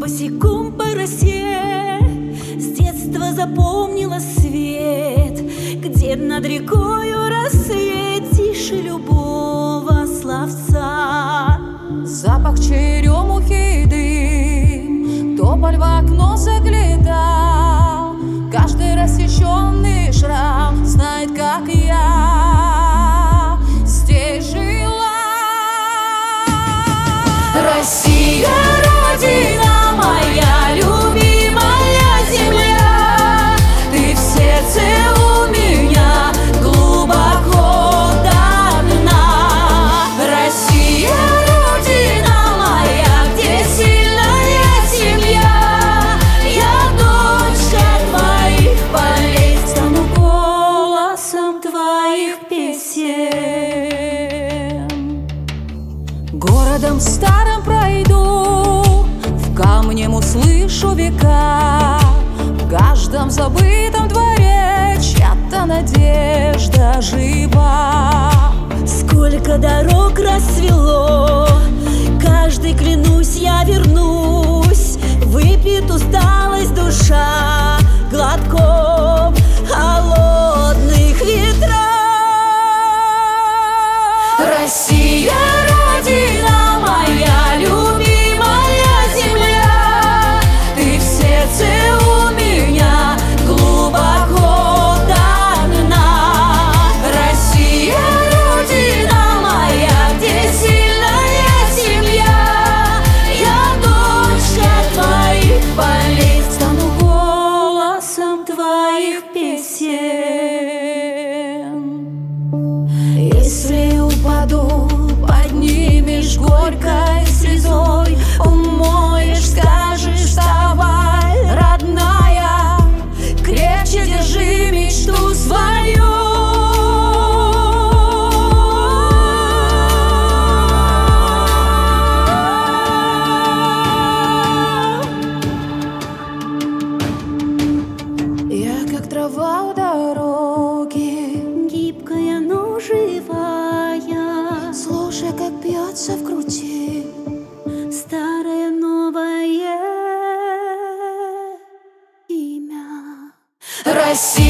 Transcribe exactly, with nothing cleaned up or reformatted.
босиком по росе. С детства запомнила свет, где над рекою рассвет тише любого словца. Запах черемухи и дым, тополь в окно заглядал. Каждый рассеченный шрам знает, как я здесь жила. Россия, Родина моя, любимая земля, ты в сердце у меня глубоко до дна. Россия, Родина моя, где сильная семья, я дочка твоих полей, стану голосом твоих песен. Городом старым пройду, в камнем услышу века, в каждом забытом дворе чья-то надежда жива. Сколько дорог расцвело, каждый, клянусь, я вернусь. Выпьет усталость душа глотком холодных ветров. Россия, Родина моя, любимая земля, ты в сердце у меня глубоко до дна. Россия, Родина моя, где сильная семья, я дочка твоих полей, Стану голосом твоих песен. Если упаду, поднимешь горькой слезой, умоешь, скажешь: вставай, родная, крепче держи мечту свою. Я как трава у дороги, Гибкая, но живая, слушай, как бьется в груди старое новое имя. Россия.